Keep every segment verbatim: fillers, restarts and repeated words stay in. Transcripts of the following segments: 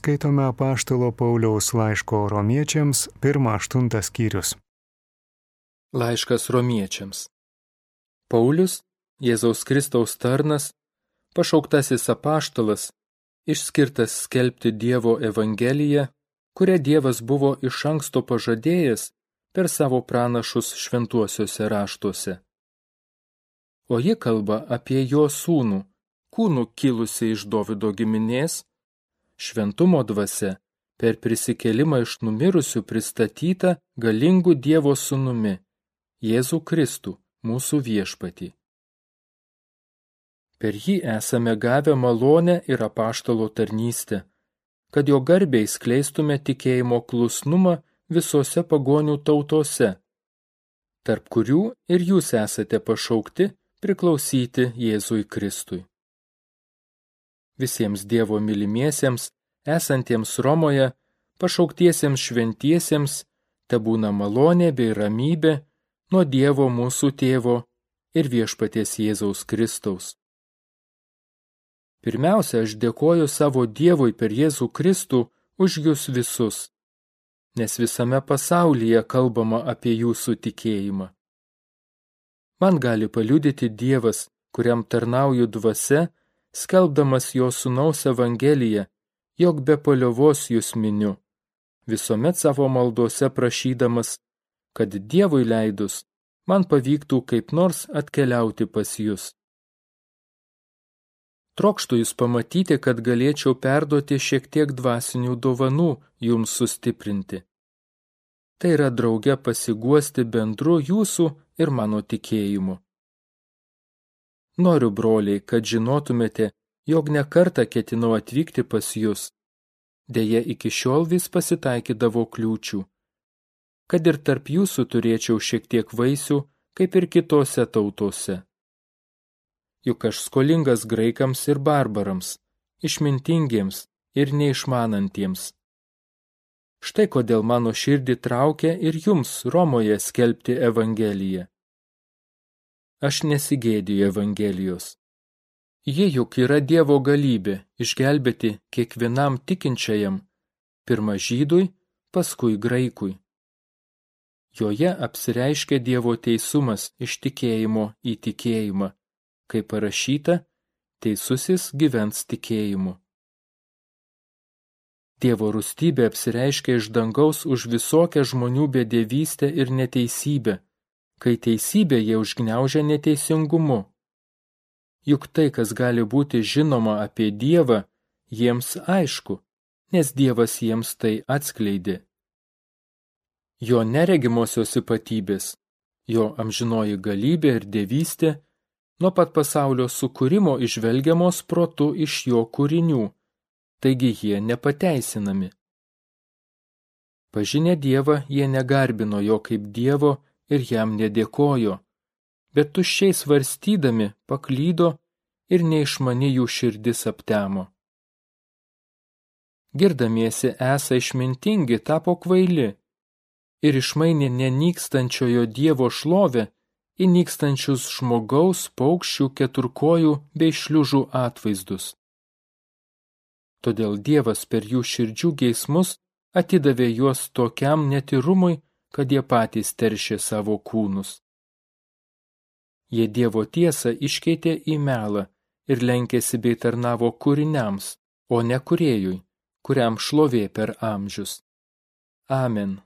Skaitome apaštalo Pauliaus laiško romiečiams pirmą aštuntas skyrius. Laiškas romiečiams. Paulius, Jėzaus Kristaus tarnas, pašauktasis apaštalas, išskirtas skelbti Dievo evangeliją, kurią Dievas buvo iš anksto pažadėjęs per savo pranašus šventuosiuose raštuose. O ji kalba apie jo sūnų, kūnų kilusi iš Dovydo giminės, šventumo dvasia, per prisikėlimą iš numirusių pristatyta galingų Dievo sūnumi, Jėzų Kristų, mūsų viešpatį. Per jį esame gavę malonę ir apaštalo tarnystę, kad jo garbei skleistume tikėjimo klusnumą visose pagonių tautose, tarp kurių ir jūs esate pašaukti priklausyti Jėzui Kristui. Visiems Dievo mylimiesiems, esantiems Romoje, pašauktiesiems šventiesiems, tebūna malonė bei ramybė nuo Dievo mūsų Tėvo ir viešpaties Jėzaus Kristaus. Pirmiausia, aš dėkoju savo Dievui per Jėzų Kristų už jūs visus, nes visame pasaulyje kalbama apie jūsų tikėjimą. Man gali paliudyti Dievas, kuriam tarnauju dvasia, skelbdamas jo sūnaus evangeliją, jog be paliovos jūs miniu, visuomet savo maldose prašydamas, kad Dievui leidus, man pavyktų kaip nors atkeliauti pas jūs. Trokštu jūs pamatyti, kad galėčiau perduoti šiek tiek dvasinių dovanų jums sustiprinti. Tai yra drauge pasiguosti bendru jūsų ir mano tikėjimu. Noriu, broliai, kad žinotumėte, jog ne kartą ketinau atvykti pas jūs. Deja, iki šiol vis pasitaikydavo kliūčių, kad ir tarp jūsų turėčiau šiek tiek vaisių, kaip ir kitose tautose. Juk aš skolingas graikams ir barbarams, išmintingiems ir neišmanantiems. Štai kodėl mano širdį traukia ir jums Romoje skelbti evangeliją. Aš nesigėdiju evangelijos. Ji juk yra Dievo galybė išgelbėti kiekvienam tikinčiajam, pirma žydui, paskui graikui. Joje apsireiškia Dievo teisumas iš tikėjimo į tikėjimą, kaip parašyta, teisusis gyvens tikėjimu. Dievo rūstybė apsireiškia iš dangaus už visokią žmonių bedevystę ir neteisybę, kai teisybė jie užgniaužia neteisingumu. Juk tai, kas gali būti žinoma apie Dievą, jiems aišku, nes Dievas jiems tai atskleidė. Jo neregimosios ypatybės, jo amžinoji galybė ir dievystė, nuo pat pasaulio sukūrimo įžvelgiamos protu iš jo kūrinių, taigi jie nepateisinami. Pažinę Dievą, jie negarbino jo kaip Dievo ir jam nedėkojo, bet tuščiai svarstydami paklydo ir neišmani jų širdis aptemo. Girdamiesi esą išmintingi tapo kvaili ir išmainė nenykstančiojo Dievo šlovę į nykstančius žmogaus, paukščių, keturkojų bei šliužų atvaizdus. Todėl Dievas per jų širdžių geismus atidavė juos tokiam netyrumui, kad jie patys teršė savo kūnus. Jie Dievo tiesą iškeitė į melą ir lenkėsi bei tarnavo kūriniams, o ne kūrėjui, kuriam šlovė per amžius. Amen.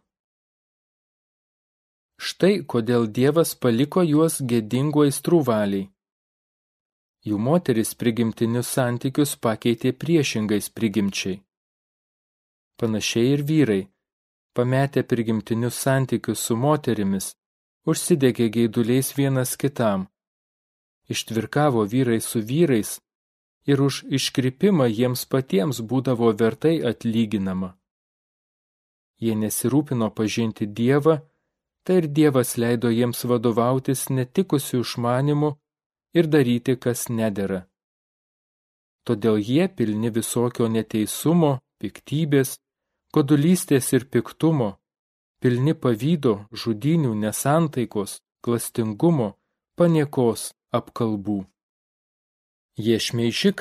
Štai kodėl Dievas paliko juos gėdingų aistrų valiai. Jų moteris prigimtinius santykius pakeitė priešingais prigimčiai. Panašiai ir vyrai, pametę prigimtinius santykius su moterimis, užsidegė geiduliais vienas kitam, ištvirkavo vyrai su vyrais ir už iškrypimą jiems patiems būdavo vertai atlyginama. Jie nesirūpino pažinti Dievą, tai ir Dievas leido jiems vadovautis netikusių išmanimų ir daryti, kas nedera. Todėl jie pilni visokio neteisumo, piktybės, godulystės ir piktumo, pilni pavydo, žudynių, nesantaikos, klastingumo, paniekos, apkalbų. Jie šmeižikai,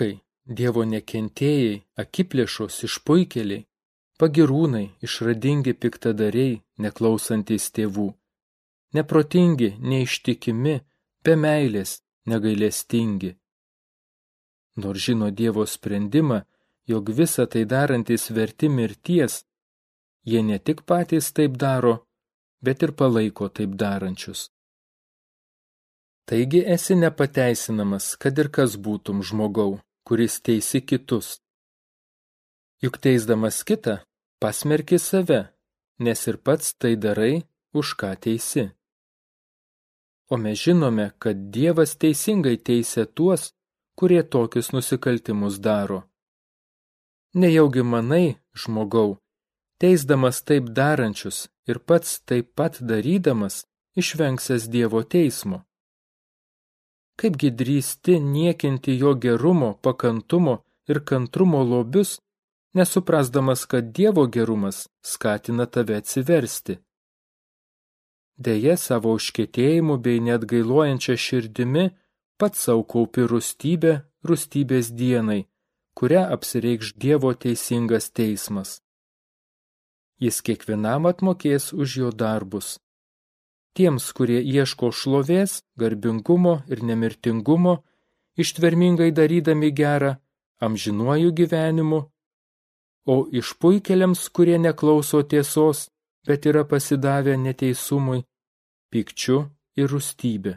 Dievo nekentėjai, akiplėšos, išpuikėliai, pagirūnai, išradingi piktadariai, neklausantys tėvų, neprotingi, neištikimi, be meilės, negailestingi. Nors žino Dievo sprendimą, jog visą tai darantys verti mirties, jie ne tik patys taip daro, bet ir palaiko taip darančius. Taigi esi nepateisinamas, kad ir kas būtum žmogau, kuris teisi kitus. Juk teisdamas kitą, pasmerki save, nes ir pats tai darai, už ką teisi. O mes žinome, kad Dievas teisingai teisia tuos, kurie tokius nusikaltimus daro. Nejaugi manai, žmogau, teisdamas taip darančius ir pats taip pat darydamas, išvengsęs Dievo teismo? Kaipgi drįsti niekinti jo gerumo, pakantumo ir kantrumo lobius, nesuprasdamas, kad Dievo gerumas skatina tave atsiversti? Deja, savo užkietėjimu bei neatgailuojančia širdimi pats sau kaupi rūstybę rūstybės dienai, kurią apsireikš Dievo teisingas teismas. Jis kiekvienam atmokės už jo darbus. Tiems, kurie ieško šlovės, garbingumo ir nemirtingumo, ištvermingai darydami gerą, amžinuoju gyvenimu, o išpuikėliams, kurie neklauso tiesos, bet yra pasidavę neteisumui, pykčiu ir rūstybė.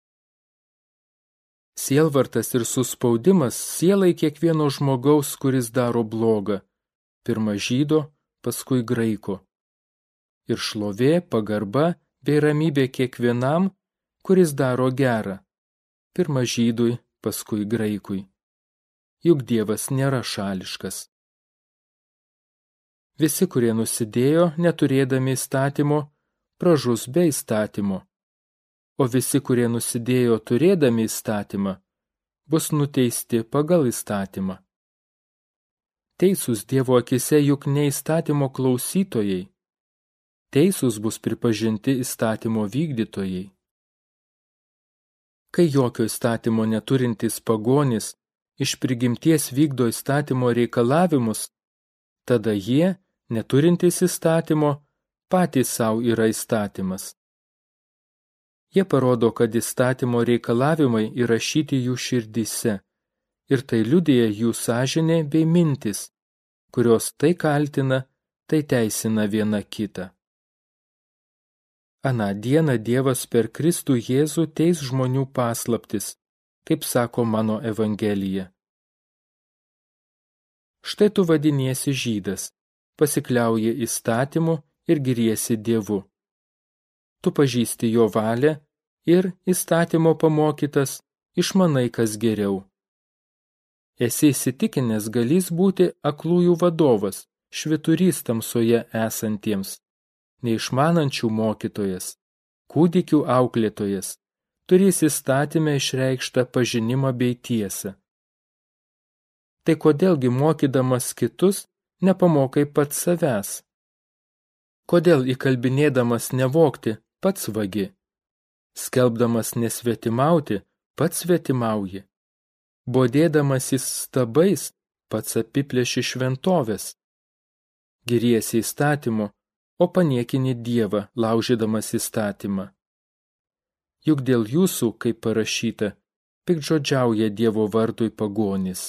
Sielvartas ir suspaudimas sielai kiekvieno žmogaus, kuris daro blogą, pirma žydo, paskui graiko. Ir šlovė, pagarba bei ramybė kiekvienam, kuris daro gerą, pirma žydui, paskui graikui. Juk Dievas nėra šališkas. Visi, kurie nusidėjo, neturėdami įstatymo, pražus be įstatymo, o visi, kurie nusidėjo turėdami įstatymą, bus nuteisti pagal įstatymą. Teisūs Dievo akise juk ne įstatymo klausytojai, teisūs bus pripažinti įstatymo vykdytojai. Kai jokio įstatymo neturintys pagonys iš prigimties vykdo įstatymo reikalavimus, tada jie, neturintys įstatymo, patys savo yra įstatymas. Jie parodo, kad įstatymo reikalavimai įrašyti jų širdyse, ir tai liudija jų sąžinė bei mintis, kurios tai kaltina, tai teisina viena kitą. Aną dieną Dievas per Kristų Jėzų teis žmonių paslaptis, kaip sako mano Evangelija. Štai tu vadiniesi žydas, pasikliauji įstatymu ir giriesi Dievu. Tu pažįsti jo valią ir įstatymo pamokytas išmanai kas geriau. Esi įsitikinęs galys būti aklųjų vadovas, švyturys tamsoje esantiems, neišmanančių mokytojas, kūdikių auklėtojas, turės įstatyme išreikštą pažinimą bei tiesą. Tai kodėlgi mokydamas kitus nepamokai pats savęs? Kodėl įkalbinėdamas nevogti pats vagi? Skelbdamas nesvetimauti pats svetimauji? Bodėdamasis stabais pats apiplėši šventovės? Giriesi įstatymu, o paniekini Dievą, laužydamas įstatymą. Juk dėl jūsų, kaip parašyta, piktžodžiauja Dievo vardui pagonys.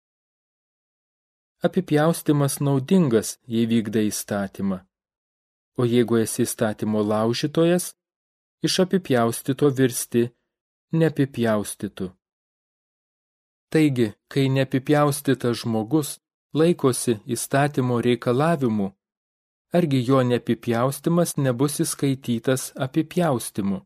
Apipjaustymas naudingas, jei vykdai įstatymą. O jeigu esi įstatymo laužytojas, iš apipjaustyto virsti neapipjaustytu. Taigi, kai neapipjaustytas žmogus laikosi įstatymo reikalavimų, argi jo neapipjaustymas nebus įskaitytas apipjaustymu?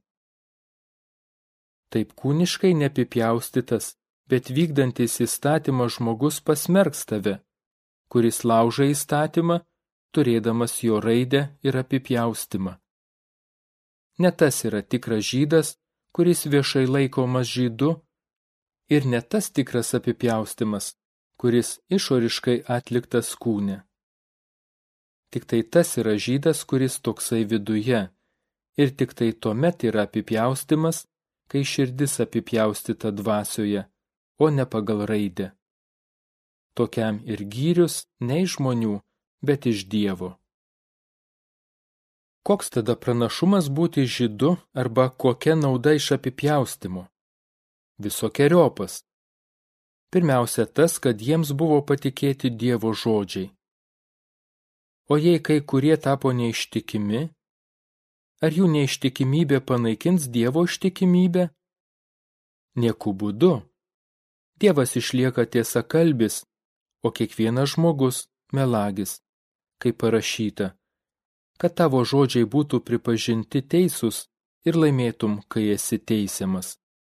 Taip kūniškai neapipjaustytas, bet vykdantis įstatymą žmogus pasmerks tave, kuris lauža įstatymą, turėdamas jo raidę ir apipjaustymą. Ne tas yra tikras žydas, kuris viešai laikomas žydu, ir ne tas tikras apipjaustymas, kuris išoriškai atliktas kūne. Tik tai tas yra žydas, kuris toksai viduje, ir tik tai tuomet yra apipjaustymas, kai širdis apipjaustyta dvasioje, o ne pagal raidę. tokiam ir gyrius ne iš žmonių, bet iš Dievo. Koks tada pranašumas būti žydu arba kokia nauda iš apipjaustimo? Visokeriopas. Pirmiausia tas, kad jiems buvo patikėti Dievo žodžiai. O jei kai kurie tapo neištikimi, ar jų neištikimybė panaikins Dievo ištikimybę? Nieku būdu. Dievas išlieka tiesakalbis, o kiekvienas žmogus melagis, kaip parašyta, kad tavo žodžiai būtų pripažinti teisūs ir laimėtum, kai esi teisiamas.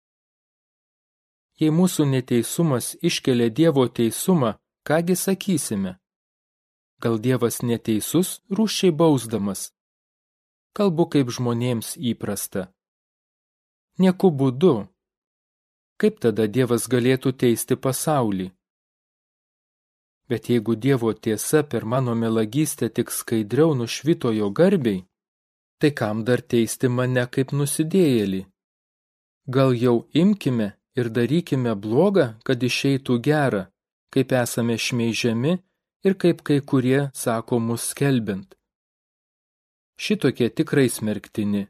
Jei mūsų neteisumas iškelia Dievo teisumą, kągi sakysime? Gal Dievas neteisus, rūsčiai bausdamas? Kalbu kaip žmonėms įprasta. Nieku būdu. Kaip tada Dievas galėtų teisti pasaulį? Bet jeigu Dievo tiesa per mano melagystę tik skaidriau nušvito jo garbei, tai kam dar teisti mane kaip nusidėjėlį? Gal jau imkime ir darykime blogą, kad išeitų gera, kaip esame šmeižiami ir kaip kai kurie sako mus skelbiant. Šitokie tikrai smerktini.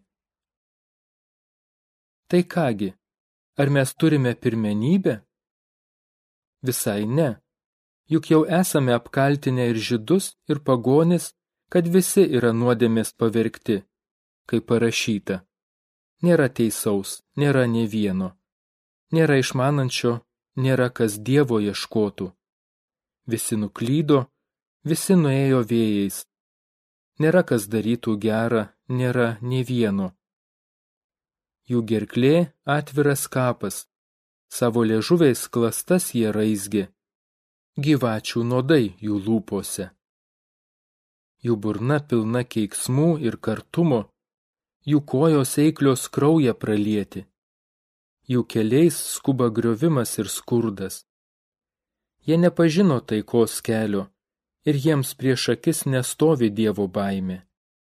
Tai kągi, ar mes turime pirmenybę? Visai ne. Juk jau esame apkaltinę ir žydus, ir pagonis, kad visi yra nuodėmės pavergti, kaip parašyta. Nėra teisaus, nėra nė vieno. Nėra išmanančio, nėra kas Dievo ieškotų. Visi nuklydo, visi nuėjo vėjais. Nėra kas darytų gerą, nėra nė vieno. Jų gerklė atviras kapas, savo liežuviais klastas jie raizgė, gyvačių nuodai jų lūpose. Jų burna pilna keiksmų ir kartumo, jų kojos eiklios kraują pralieti, jų keliais skuba griovimas ir skurdas. Jie nepažino taikos kelio ir jiems prieš akis nestovi Dievo baimė.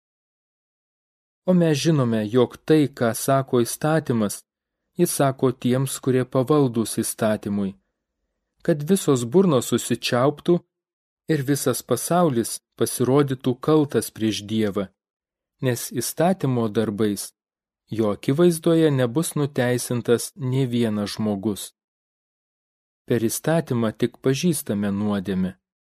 O mes žinome, jog tai, ką sako įstatymas, jis sako tiems, kurie pavaldūs įstatymui, kad visos burnos susičiauptų ir visas pasaulis pasirodytų kaltas prieš Dievą, nes įstatymo darbais jo akivaizdoje nebus nuteisintas nė vienas žmogus. Per įstatymą tik pažįstame nuodėmę.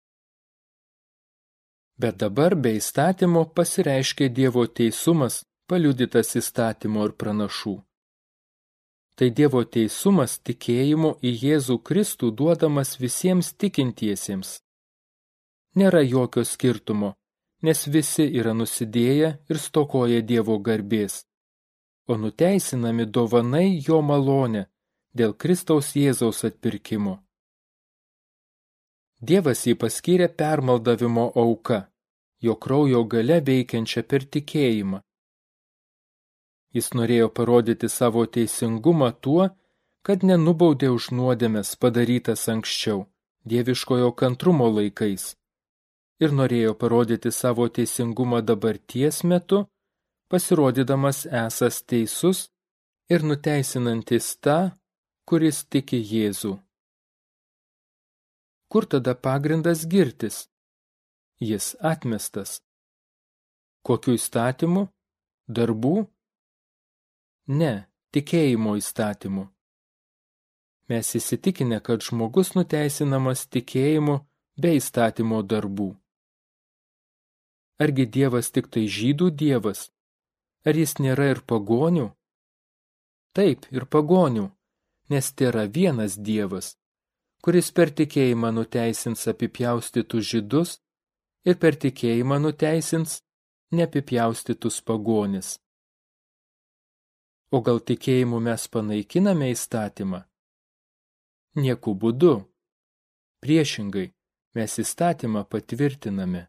Bet dabar be įstatymo pasireiškė Dievo teisumas, paliudytas įstatymo ir pranašų. Tai Dievo teisumas tikėjimo į Jėzų Kristų duodamas visiems tikintiesiems. Nėra jokio skirtumo, nes visi yra nusidėję ir stokoja Dievo garbės, o nuteisinami dovanai jo malonę dėl Kristaus Jėzaus atpirkimo. Dievas jį paskyrė permaldavimo auka, jo kraujo galia veikiančia per tikėjimą. Jis norėjo parodyti savo teisingumą tuo, kad nenubaudė už nuodėmes padarytas anksčiau, dieviškojo kantrumo laikais, ir norėjo parodyti savo teisingumą dabarties metu, pasirodydamas esąs teisus ir nuteisinantis tą, kuris tiki Jėzų. Kur tada pagrindas girtis? Jis atmestas. Kokiu įstatymu? Darbų? Ne, tikėjimo įstatymu. Mes įsitikinę, kad žmogus nuteisinamas tikėjimu be įstatymo darbų. Argi Dievas tik tai žydų Dievas? Ar jis nėra ir pagonių? Taip, ir pagonių, nes tėra vienas Dievas, kuris per tikėjimą nuteisins apipjaustytus žydus ir per tikėjimą nuteisins neapipjaustytus pagonis. O gal tikėjimu mes panaikiname įstatymą? Nieku būdu. Priešingai, mes įstatymą patvirtiname.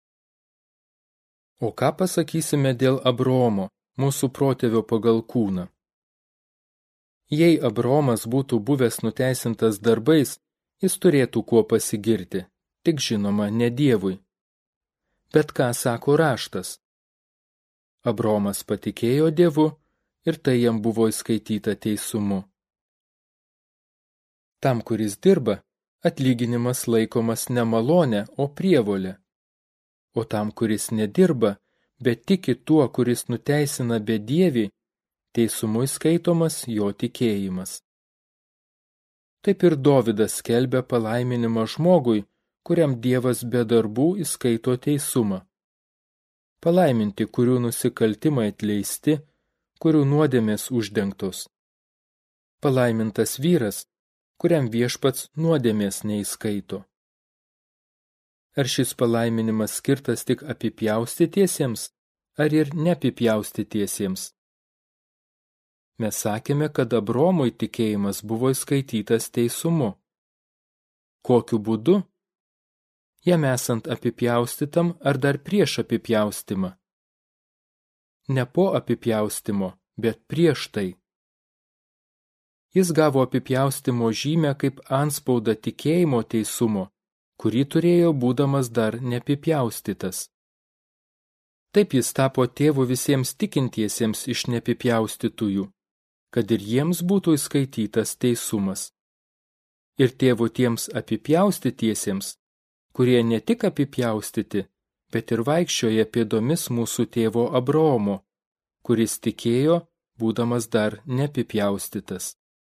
O ką pasakysime dėl Abraomo, mūsų protėvio pagal kūną? Jei Abraomas būtų buvęs nuteisintas darbais, jis turėtų kuo pasigirti, tik žinoma ne Dievui. Bet ką sako raštas? Abraomas patikėjo Dievu ir tai jam buvo įskaityta teisumu. Tam, kuris dirba, atlyginimas laikomas ne malone, o prievolė. O tam, kuris nedirba, bet tiki tuo, kuris nuteisina bedievį, teisumui skaitomas jo tikėjimas. Taip ir Dovydas skelbia palaiminimą žmogui, kuriam Dievas be darbų įskaito teisumą. Palaiminti, kurių nusikaltimai atleisti, kurių nuodėmės uždengtos. Palaimintas vyras, kuriam Viešpats nuodėmės neįskaito. Ar šis palaiminimas skirtas tik apipjaustytiesiems, ar ir neapipjaustytiesiems? Mes sakėme, kad Abromui tikėjimas buvo įskaitytas teisumu. Kokiu būdu? Jam esant apipjaustytam ar dar prieš apipjaustymą? Ne po apipjaustimo, bet prieš tai. Jis gavo apipjaustimo žymę kaip antspaudą tikėjimo teisumo, kurį turėjo būdamas dar neapipjaustytas. Taip jis tapo tėvu visiems tikintiesiems iš neapipjaustytųjų, kad ir jiems būtų įskaitytas teisumas. Ir tėvu tiems apipjaustytiesiems, kurie ne tik apipjaustyti, bet ir vaikščioja pėdomis mūsų tėvo Abraomo, kuris tikėjo, būdamas dar neapipjaustytas.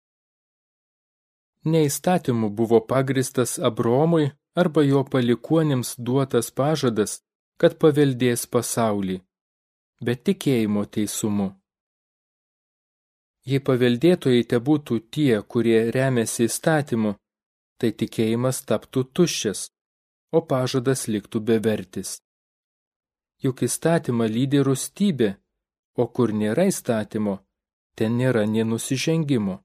Ne įstatymu buvo pagristas Abraomui arba jo palikuonims duotas pažadas, kad paveldės pasaulį, bet tikėjimo teisumu. Jei paveldėtojai tebūtų tie, kurie remiasi įstatymu, tai tikėjimas taptų tuščias, o pažadas liktų bevertis. Juk įstatymą lydi rūstybė, o kur nėra įstatymo, ten nėra nė nusižengimo.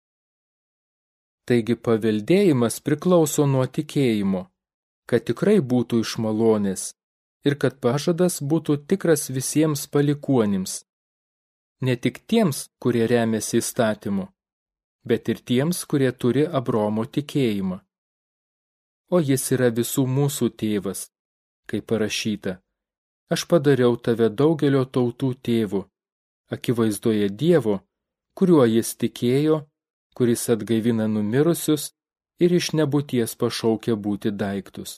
Taigi paveldėjimas priklauso nuo tikėjimo, kad tikrai būtų iš malonės ir kad pažadas būtų tikras visiems palikuonims. Ne tik tiems, kurie remiasi įstatymu, bet ir tiems, kurie turi Abraomo tikėjimą. O jis yra visų mūsų tėvas, kaip parašyta, aš padariau tave daugelio tautų tėvu, akivaizdoje Dievo, kuriuo jis tikėjo, kuris atgaivina numirusius ir iš nebūties pašaukia būti daiktus.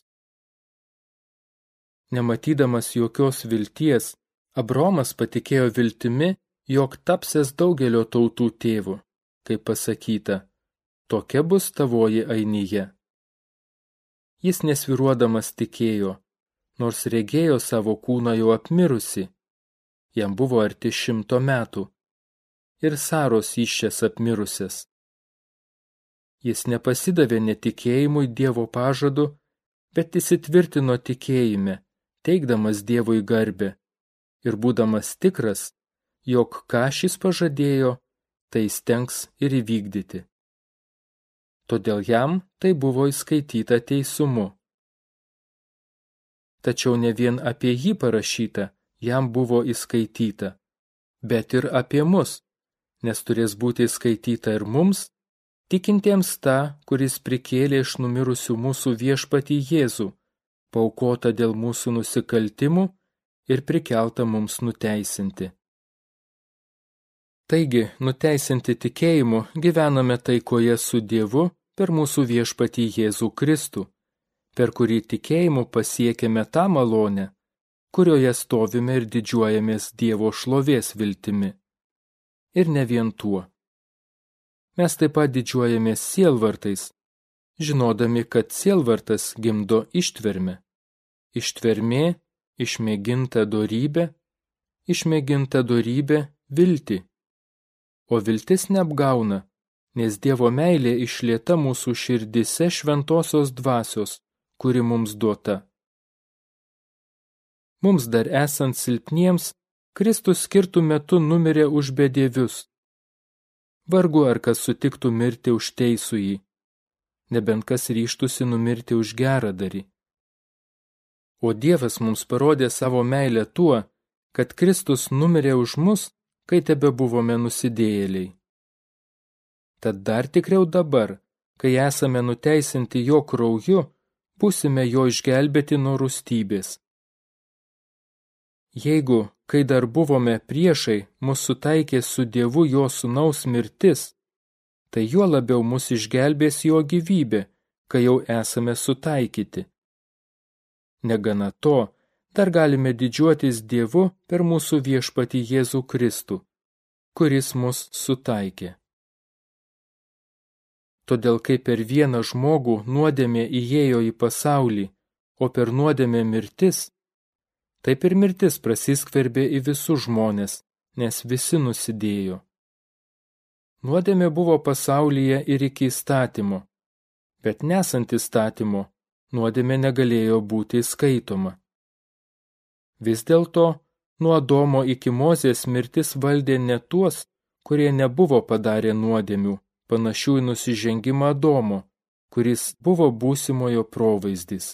Nematydamas jokios vilties, Abraomas patikėjo viltimi, jog tapsės daugelio tautų tėvu, kaip pasakyta, tokia bus tavoji ainija. Jis nesviruodamas tikėjo, nors regėjo savo kūną jau apmirusi, jam buvo arti šimto metų, ir Saros įsčias apmirusias. Jis nepasidavė netikėjimui Dievo pažadu, bet įsitvirtino tikėjime, teikdamas Dievui garbę ir būdamas tikras, jog ką šis pažadėjo, tai stengs ir įvykdyti. Todėl jam tai buvo įskaityta teisumu. Tačiau ne vien apie jį parašyta, jam buvo įskaityta, bet ir apie mus, nes turės būti įskaityta ir mums, tikintiems tą, kuris prikėlė iš numirusių mūsų viešpatį Jėzų, paaukota dėl mūsų nusikaltimų ir prikelta mums nuteisinti. Taigi, nuteisinti tikėjimu, gyvename taikoje su Dievu per mūsų viešpatį Jėzų Kristų, per kurį tikėjimu pasiekėme tą malonę, kurioje stovime ir didžiuojamės Dievo šlovės viltimi. Ir ne vien tuo. Mes taip pat didžiuojamės sielvartais, žinodami, kad sielvartas gimdo ištvermę. Ištvermė, išmėginta dorybė, išmėginta dorybė viltį. O viltis neapgauna, nes Dievo meilė išlieta mūsų širdise šventosios dvasios, kuri mums duota. Mums dar esant silpniems, Kristus skirtų metu numirė už bedievius. Vargu ar kas sutiktų mirti už teisųjį, nebent kas ryžtųsi numirti už geradarį. O Dievas mums parodė savo meilę tuo, kad Kristus numirė už mus, kai tebe buvome nusidėjėliai. Tad dar tikriau dabar, kai esame nuteisinti jo krauju, būsime jo išgelbėti nuo rūstybės. Jeigu, kai dar buvome priešai, mus sutaikė su Dievu jo sūnaus mirtis, tai juo labiau mus išgelbės jo gyvybė, kai jau esame sutaikyti. Negana to, dar galime didžiuotis Dievu per mūsų viešpatį Jėzų Kristų, kuris mus sutaikė. Todėl kai per vieną žmogų nuodėmė įėjo į pasaulį, o per nuodėmę mirtis, taip ir mirtis prasiskverbė į visus žmones, nes visi nusidėjo. Nuodėmė buvo pasaulyje ir iki įstatymo, bet nesant įstatymo, nuodėmė negalėjo būti skaitoma. Vis dėlto, nuo Adomo iki Mozės mirtis valdė ne tuos, kurie nebuvo padarę nuodėmių, panašių į nusižengimą Adomo, kuris buvo būsimojo provaizdis.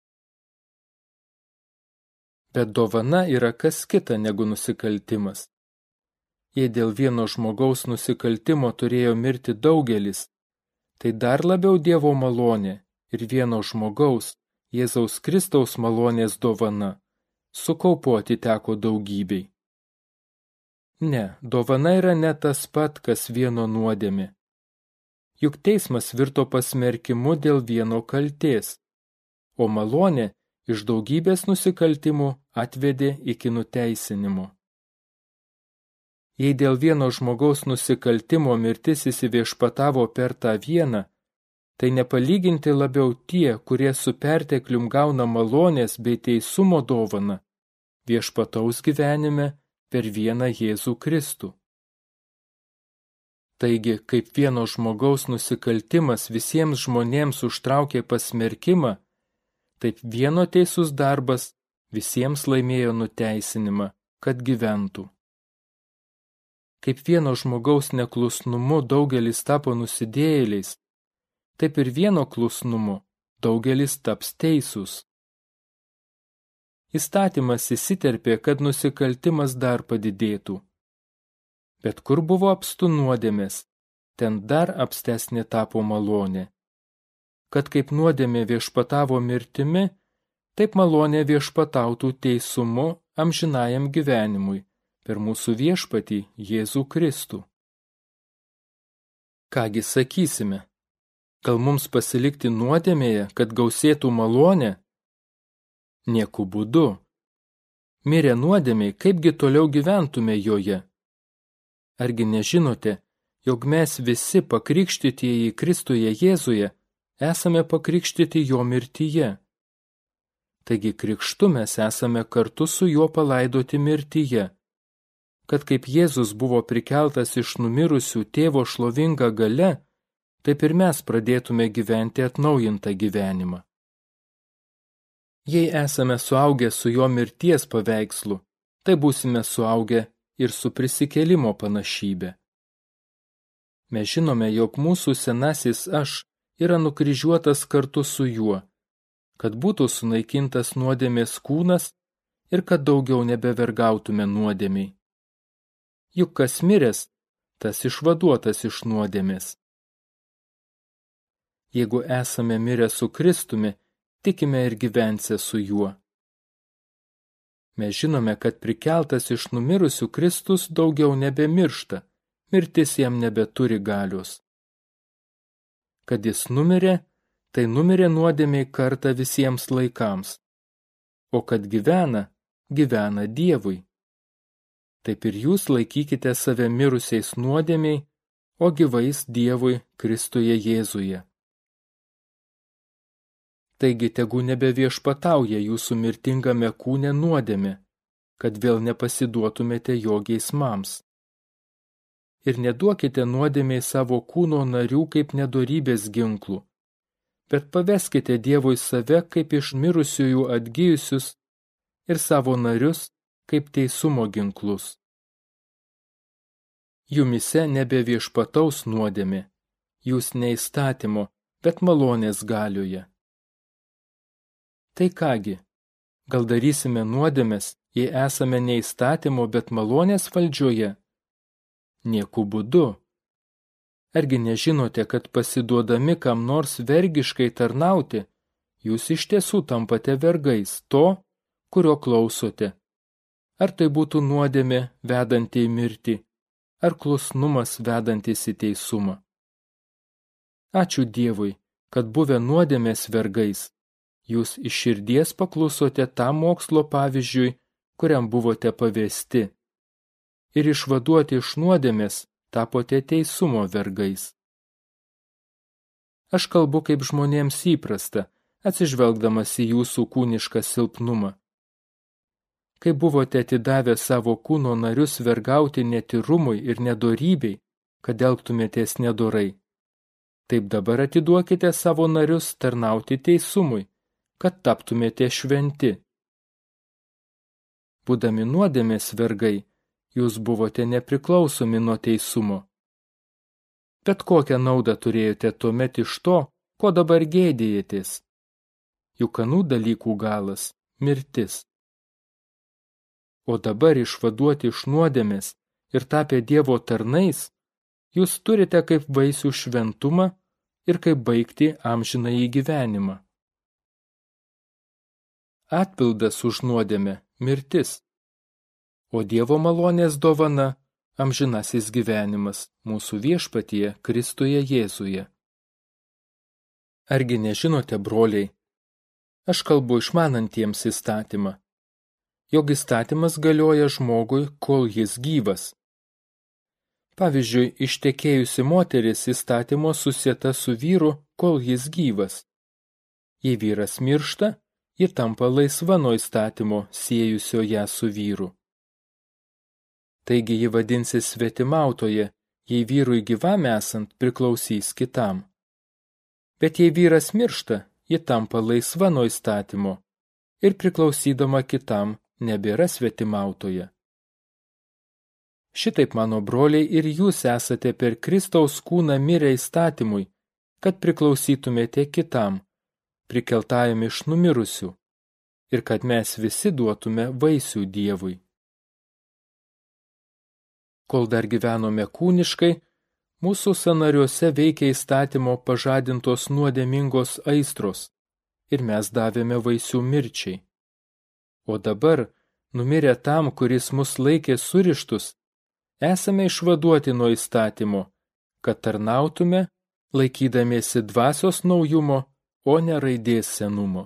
Bet dovana yra kas kita negu nusikaltimas. Jei dėl vieno žmogaus nusikaltimo turėjo mirti daugelis, tai dar labiau Dievo malonė ir vieno žmogaus, Jėzaus Kristaus malonės dovana, su kaupu atiteko daugybei. Ne, dovana yra ne tas pat, kas vieno nuodėmė. Juk teismas virto pasmerkimu dėl vieno kaltės, o malonė iš daugybės nusikaltimų atvedė iki nuteisinimo. Jei dėl vieno žmogaus nusikaltimo mirtis įsiviešpatavo per tą vieną, tai nepalyginti labiau tie, kurie su perteklium gauna malonės bei teisumo dovaną, viešpataus gyvenime per vieną Jėzų Kristų. Taigi, kaip vieno žmogaus nusikaltimas visiems žmonėms užtraukė pasmerkimą, taip vieno teisus darbas visiems laimėjo nuteisinimą, kad gyventų. Kaip vieno žmogaus neklusnumu daugelis tapo nusidėjėliais, taip ir vieno klusnumu daugelis taps teisūs. Įstatymas įsiterpė, kad nusikaltimas dar padidėtų. Bet kur buvo apstu nuodėmės, ten dar apstesnė tapo malonė. Kad kaip nuodėmė viešpatavo mirtimi, taip malonė viešpatautų teisumu amžinajam gyvenimui per mūsų viešpatį Jėzų Kristų. Kągi sakysime, gal mums pasilikti nuodėmėje, kad gausėtų malonė? Nieku būdu. Mirę nuodėmiai, kaipgi toliau gyventume joje? Argi nežinote, jog mes visi pakrikštytieji Kristuje Jėzuje esame pakrikštyti jo mirtyje? Taigi krikštu mes esame kartu su juo palaidoti mirtyje, kad kaip Jėzus buvo prikeltas iš numirusių tėvo šlovinga galia, taip ir mes pradėtume gyventi atnaujintą gyvenimą. Jei esame suaugę su jo mirties paveikslu, tai būsime suaugę ir su prisikėlimo panašybė. Mes žinome, jog mūsų senasis aš yra nukryžiuotas kartu su juo, kad būtų sunaikintas nuodėmės kūnas ir kad daugiau nebevergautume nuodėmiai. Juk kas miręs, tas išvaduotas iš nuodėmės. Jeigu esame mirę su Kristumi, tikime ir gyvensę su juo. Mes žinome, kad prikeltas iš numirusių Kristus daugiau nebemiršta, mirtis jam nebeturi galios. Kad jis numirė, tai numirė nuodėmiai kartą visiems laikams, o kad gyvena, gyvena Dievui. Taip ir jūs laikykite save mirusiais nuodėmiai, o gyvais Dievui Kristuje Jėzuje. Taigi tegu nebeviešpatauja jūsų mirtingame kūne nuodėmė, kad vėl nepasiduotumėte jo geismams. Ir neduokite nuodėmiai savo kūno narių kaip nedorybės ginklų, bet paveskite Dievui save kaip iš mirusiųjų atgijusius ir savo narius kaip teisumo ginklus. Jumise nebeviešpataus nuodėmė, jūs ne įstatymo, bet malonės galioje. Tai kągi, gal darysime nuodėmes, jei esame ne įstatymo, bet malonės valdžioje? Nieku būdu. Argi nežinote, kad pasiduodami kam nors vergiškai tarnauti, jūs iš tiesų tampate vergais to, kurio klausote? Ar tai būtų nuodėmė vedanti į mirtį, ar klusnumas vedantis į teisumą? Ačiū Dievui, kad buvę nuodėmės vergais, jūs iš širdies paklusote tam mokslo pavyzdžiui, kuriam buvote pavesti, ir išvaduoti iš nuodėmės tapote teisumo vergais. Aš kalbu kaip žmonėms įprasta, atsižvelgdamas į jūsų kūnišką silpnumą. Kai buvote atidavę savo kūno narius vergauti netyrumui ir nedorybei, kad elgtumėtės nedorai, taip dabar atiduokite savo narius tarnauti teisumui, kad taptumėte šventi. Būdami nuodėmės vergai, jūs buvote nepriklausomi nuo teisumo. Bet kokią naudą turėjote tuomet iš to, ko dabar gėdijatės? Juk anų dalykų galas – mirtis. O dabar išvaduoti iš nuodėmės ir tapę Dievo tarnais, jūs turite kaip vaisių šventumą ir kaip baigti amžinąjį gyvenimą. Atpildas už nuodėmę – mirtis, o Dievo malonės dovana – amžinasis gyvenimas mūsų viešpatyje Kristuje Jėzuje. Argi nežinote, broliai, aš kalbu išmanantiems įstatymą, jog įstatymas galioja žmogui, kol jis gyvas. Pavyzdžiui, ištekėjusi moteris įstatymo susieta su vyru, kol jis gyvas. Jei vyras miršta, ji tampa laisva nuo įstatymo, siejusio ją su vyru. Taigi ji vadinsis svetimautoje, jei vyrui gyvam esant priklausys kitam. Bet jei vyras miršta, ji tampa laisva nuo įstatymo ir priklausydama kitam nebėra svetimautoje. Šitaip, mano broliai, ir jūs esate per Kristaus kūną mirę įstatymui, kad priklausytumėte kitam, prikeltajam iš numirusių, ir kad mes visi duotume vaisių Dievui. Kol dar gyvenome kūniškai, mūsų sąnariuose veikia įstatymo pažadintos nuodėmingos aistros, ir mes davėme vaisių mirčiai. O dabar, numirę tam, kuris mus laikė surištus, esame išvaduoti nuo įstatymo, kad tarnautume, laikydamiesi dvasios naujumo, o ne raidės senumo.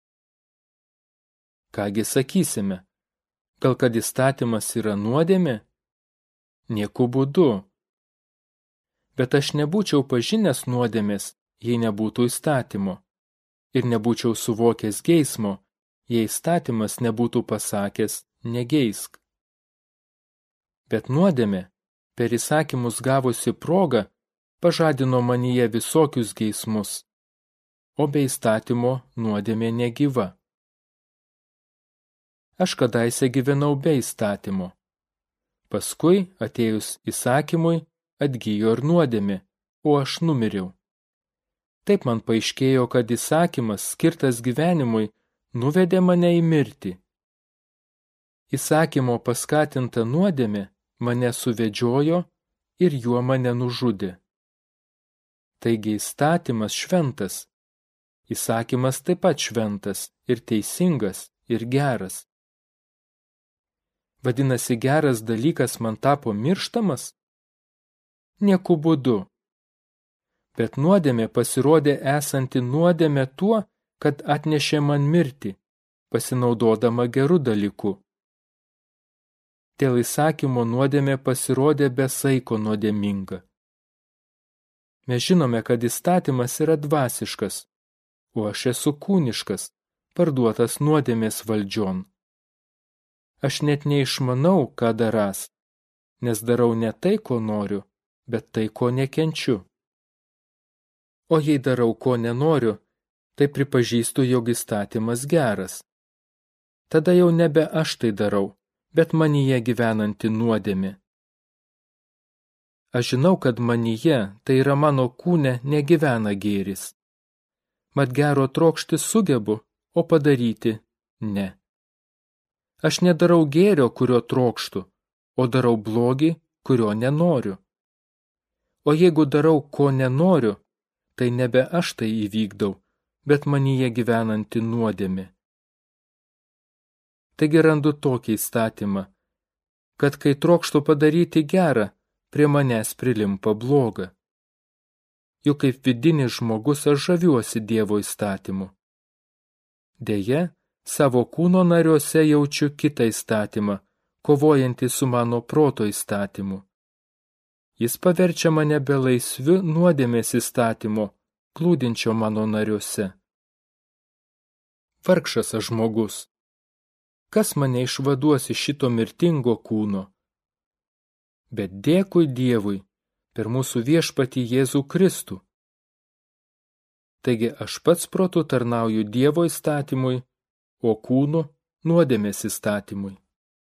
Kągi sakysime, gal kad įstatymas yra nuodėmė? Nieku būdu. Bet aš nebūčiau pažinęs nuodėmės, jei nebūtų įstatymo, ir nebūčiau suvokęs geismo, jei įstatymas nebūtų pasakęs negeisk. Bet nuodėmė, per įsakymus gavusi progą, pažadino manyje visokius geismus, o be įstatymo nuodėmė negyva. Aš kadaise gyvenau be įstatymo. Paskui, atėjus įsakymui, atgijo ir nuodėmė, o aš numiriau. Taip man paaiškėjo, kad įsakymas, skirtas gyvenimui, nuvedė mane į mirtį. Įsakymo paskatinta nuodėmė mane suvedžiojo ir juo mane nužudė. Taigi įstatymas šventas, įsakymas taip pat šventas ir teisingas ir geras. Vadinasi, geras dalykas man tapo mirštamas? Nieku būdu. Bet nuodėmė pasirodė esanti nuodėmė tuo, kad atnešė man mirtį, pasinaudodama geru dalyku. Dėl įsakymo nuodėmė pasirodė be saiko nuodėminga. Mes žinome, kad įstatymas yra dvasiškas, o aš esu kūniškas, parduotas nuodėmės valdžion. Aš net neišmanau, ką darąs, nes darau ne tai, ko noriu, bet tai, ko nekenčiu. O jei darau, ko nenoriu, tai pripažįstu, jog įstatymas geras. Tada jau nebe aš tai darau, bet manyje gyvenanti nuodėmė. Aš žinau, kad manyje, tai yra mano kūne, negyvena gėris. Mat gero trokšti sugebu, o padaryti ne. Aš nedarau gėrio, kurio trokštu, o darau blogį, kurio nenoriu. O jeigu darau, ko nenoriu, tai nebe aš tai įvykdau, bet manyje gyvenanti nuodėmė. Taigi randu tokį įstatymą, kad kai trokštu padaryti gerą, prie manęs prilimpa bloga. juk kaip vidinis žmogus aš žaviuosi Dievo įstatymu. Deja, savo kūno nariuose jaučiu kitą įstatymą, kovojantį su mano proto įstatymu. Jis paverčia mane belaisviu nuodėmės įstatymo, plūdinčio mano nariuose. Vargšas aš žmogus. Kas mane išvaduos iš šito mirtingo kūno? Bet dėkui Dievui per mūsų viešpatį Jėzų Kristų. Taigi aš pats protu tarnauju Dievo įstatymui, o kūnu nuodėmės įstatymui.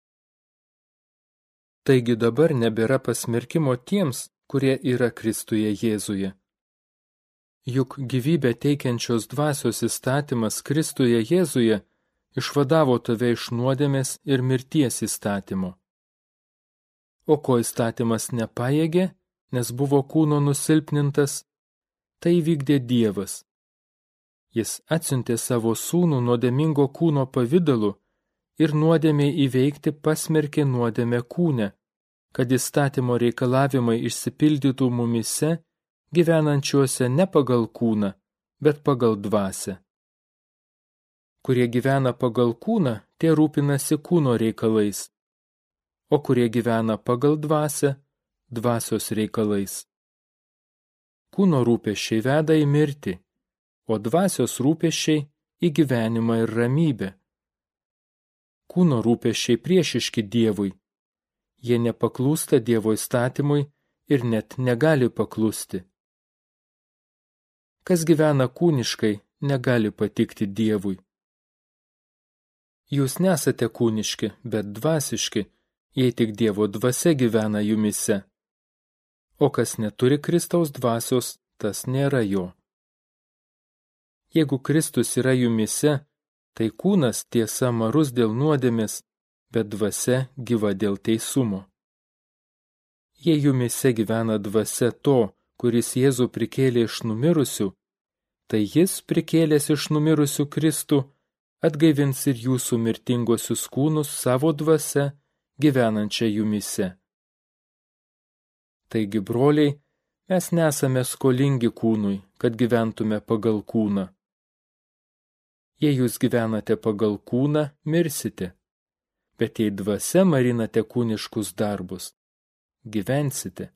Taigi dabar nebėra pasmerkimo tiems, kurie yra Kristuje Jėzuje. Juk gyvybę teikiančios dvasios įstatymas Kristuje Jėzuje išvadavo tave iš nuodėmės ir mirties įstatymo. O ko įstatymas nepajėgė, nes buvo kūno nusilpnintas, tai vykdė Dievas. Jis atsiuntė savo sūnų nuodėmingo kūno pavidalu ir nuodėmei įveikti pasmerkė nuodėmę kūne, kad įstatymo reikalavimai išsipildytų mumyse, gyvenančiuose ne pagal kūną, bet pagal dvasią. Kurie gyvena pagal kūną, tie rūpinasi kūno reikalais, o kurie gyvena pagal dvasią, dvasios reikalais. Kūno rūpesčiai veda į mirtį, o dvasios rūpesčiai į gyvenimą ir ramybę. Kūno rūpesčiai priešiški Dievui. Jie nepaklūsta Dievo įstatymui ir net negali paklusti. Kas gyvena kūniškai, negali patikti Dievui. Jūs nesate kūniški, bet dvasiški, jei tik Dievo dvasia gyvena jumise. O kas neturi Kristaus dvasios, tas nėra jo. Jeigu Kristus yra jumise, tai kūnas tiesa marus dėl nuodėmės, bet dvasia gyva dėl teisumo. Jei jumise gyvena dvasia to, kuris Jėzų prikėlė iš numirusių, tai jis, prikėlęs iš numirusių Kristų, atgaivins ir jūsų mirtingosius kūnus savo dvasia, gyvenančią jumise. Taigi, broliai, mes nesame skolingi kūnui, kad gyventume pagal kūną. Jei jūs gyvenate pagal kūną, mirsite, bet jei dvasia marinate kūniškus darbus, gyvensite.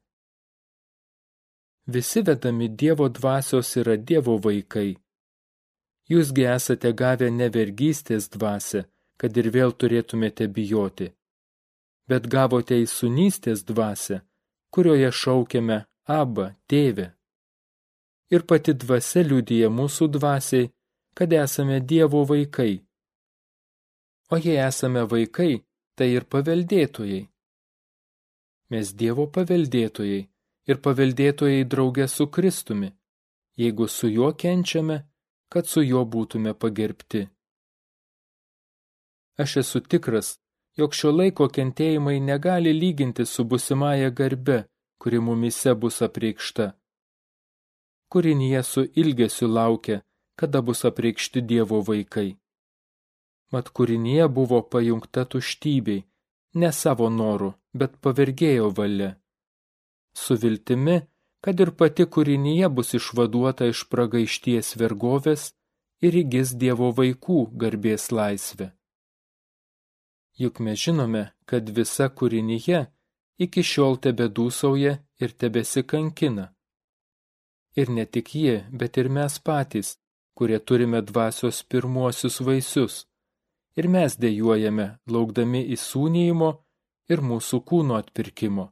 Visi vedami Dievo dvasios yra Dievo vaikai. Jūsgi esate gavę ne vergystės dvasią, kad ir vėl turėtumėte bijoti, bet gavote įsūnystės dvasią, kurioje šaukiame Abba, Tėve. Ir pati dvasia liudija mūsų dvasiai, kad esame Dievo vaikai. O jei esame vaikai, tai ir paveldėtojai. Mes Dievo paveldėtojai ir paveldėtojai drauge su Kristumi, jeigu su juo kenčiame, kad su juo būtume pagerbti. Aš esu tikras, jog šio laiko kentėjimai negali lyginti su būsimąja garbe, kuri mumyse bus apreikšta. Kūrinyje su ilgesiu laukia, kada bus apreikšti Dievo vaikai. Mat kūrinyje buvo pajungta tuštybei, ne savo noru, bet pavergėjo valia. Su viltimi, kad ir pati kūrinyje bus išvaduota iš pragaišties vergovės ir įgis Dievo vaikų garbės laisvę. Juk mes žinome, kad visa kūrinyje iki šiol tebedūsauja ir tebesikankina. Ir ne tik jie, bet ir mes patys, kurie turime dvasios pirmuosius vaisius, ir mes dejuojame, laukdami įsūnijimo ir mūsų kūno atpirkimo.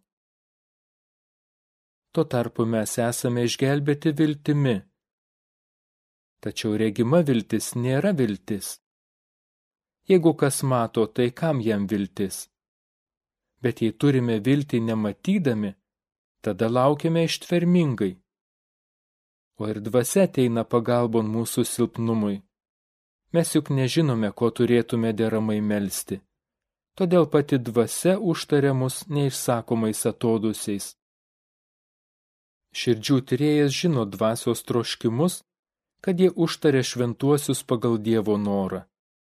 Tuo tarpu mes esame išgelbėti viltimi. Tačiau regima viltis nėra viltis. Jeigu kas mato, tai kam jam viltis? Bet jei turime viltį nematydami, tada laukiame ištvermingai. O ir dvasia ateina pagalbon mūsų silpnumui. Mes juk nežinome, ko turėtume deramai melsti. Todėl pati dvasia užtaria mus neišsakomais atodusiais. Širdžių tyrėjas žino dvasios troškimus, kad jie užtaria šventuosius pagal Dievo norą.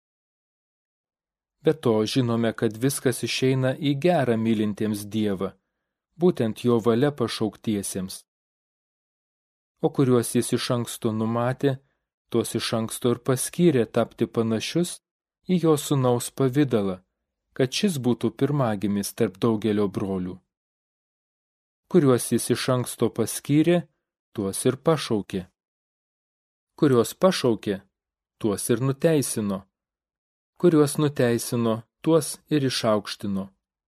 Be to žinome, kad viskas išeina į gerą mylintiems Dievą, būtent jo valia pašauktiesiems. o kuriuos jis iš anksto numatė, tuos iš anksto ir paskyrė tapti panašius į jo sūnaus pavidalą, kad šis būtų pirmagimis tarp daugelio brolių. Kuriuos jis iš anksto paskyrė, tuos ir pašaukė. Kuriuos pašaukė, tuos ir nuteisino. Kuriuos nuteisino, tuos ir išaukštino.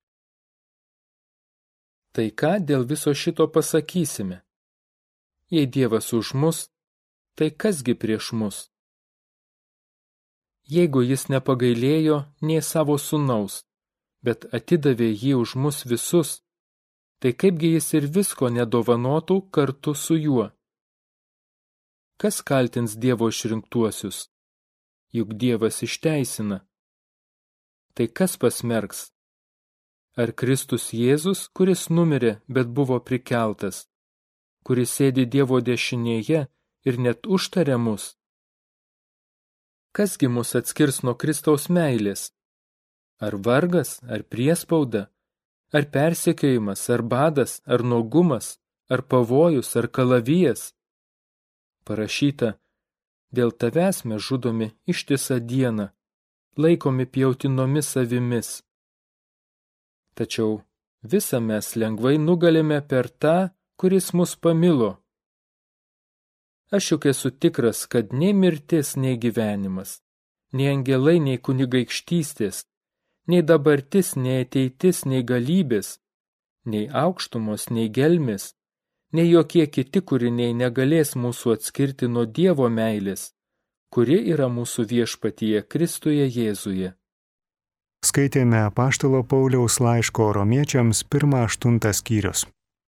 Tai ką dėl viso šito pasakysime? Jei Dievas už mus, tai kasgi prieš mus? Jeigu jis nepagailėjo nė savo sūnaus, bet atidavė jį už mus visus, tai kaipgi jis ir visko nedovanotų kartu su juo? Kas kaltins Dievo išrinktuosius? Juk Dievas išteisina. Tai kas pasmerks? Ar Kristus Jėzus, kuris numirė, bet buvo prikeltas, kuris sėdi Dievo dešinėje ir net užtarė mus? Kasgi mus atskirs nuo Kristaus meilės? Ar vargas, ar priespauda, ar persekiojimas, ar badas, ar nuogumas, ar pavojus, ar kalavijas? Parašyta, dėl tavęs mes žudomi ištisą dieną, laikomi pjautinomis avimis. Tačiau visą mes lengvai nugalime per tą, kuris mus pamilo. Aš juk esu tikras, kad nei mirtis, nei gyvenimas, nei angelai, nei kunigaikštystės, nei dabartis, nei ateitis, nei galybės, nei aukštumos, nei gelmės, nei jokie kiti kūriniai negalės mūsų atskirti nuo Dievo meilės, kuri yra mūsų viešpatyje Kristuje Jėzuje. Skaitėme apaštalo Pauliaus laiško romiečiams pirmą aštuntą skyrius.